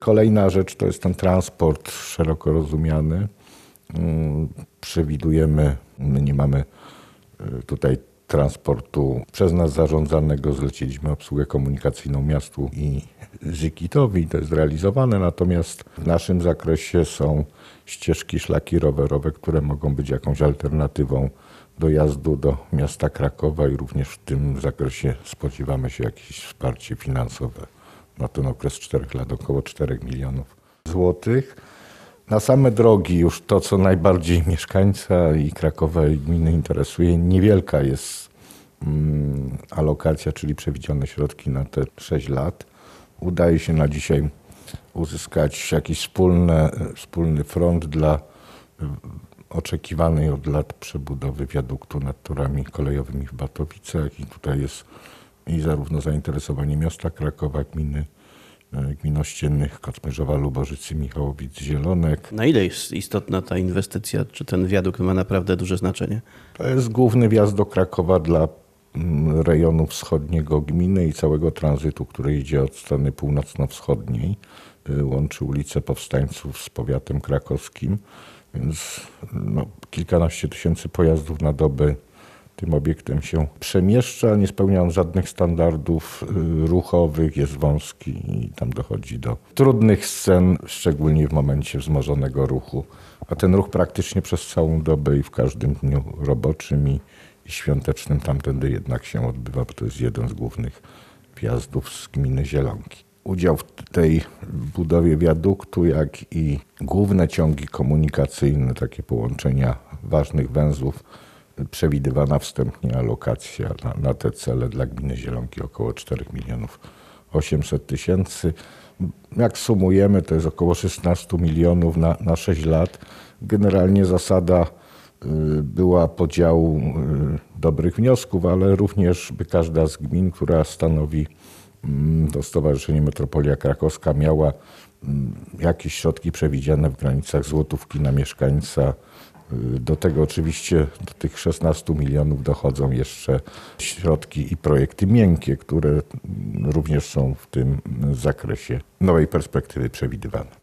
Kolejna rzecz to jest ten transport szeroko rozumiany. Przewidujemy, my nie mamy tutaj transportu przez nas zarządzanego, zleciliśmy obsługę komunikacyjną miastu i Żykitowi, to jest realizowane, natomiast w naszym zakresie są ścieżki, szlaki rowerowe, które mogą być jakąś alternatywą dojazdu do miasta Krakowa i również w tym zakresie spodziewamy się jakieś wsparcie finansowe na ten okres 4 lat, około 4 milionów złotych. Na same drogi już to, co najbardziej mieszkańca i Krakowa i gminy interesuje, niewielka jest alokacja, czyli przewidziane środki na te 6 lat. Udaje się na dzisiaj uzyskać jakiś wspólny front dla oczekiwanej od lat przebudowy wiaduktu nad torami kolejowymi w Batowicach i tutaj jest i zarówno zainteresowanie miasta Krakowa, gmin ościennych Kacperzowa, Lubożycy, Michałowic, Zielonek. Na ile jest istotna ta inwestycja? Czy ten wiadukt ma naprawdę duże znaczenie? To jest główny wjazd do Krakowa dla rejonu wschodniego gminy i całego tranzytu, który idzie od strony północno-wschodniej. Łączy ulicę Powstańców z powiatem krakowskim, więc kilkanaście tysięcy pojazdów na dobę tym obiektem się przemieszcza, nie spełnia on żadnych standardów ruchowych, jest wąski i tam dochodzi do trudnych scen, szczególnie w momencie wzmożonego ruchu. A ten ruch praktycznie przez całą dobę i w każdym dniu roboczym i świątecznym tamtędy jednak się odbywa, bo to jest jeden z głównych wjazdów z gminy Zielonki. Udział w tej budowie wiaduktu, jak i główne ciągi komunikacyjne, takie połączenia ważnych węzłów, przewidywana wstępnie alokacja na te cele dla gminy Zielonki około 4 milionów 800 tysięcy. Jak sumujemy, to jest około 16 milionów na 6 lat. Generalnie zasada była podziału dobrych wniosków, ale również by każda z gmin, która stanowi to Stowarzyszenie Metropolia Krakowska, miała jakieś środki przewidziane w granicach złotówki na mieszkańca. Do tego oczywiście do tych 16 milionów dochodzą jeszcze środki i projekty miękkie, które również są w tym zakresie nowej perspektywy przewidywane.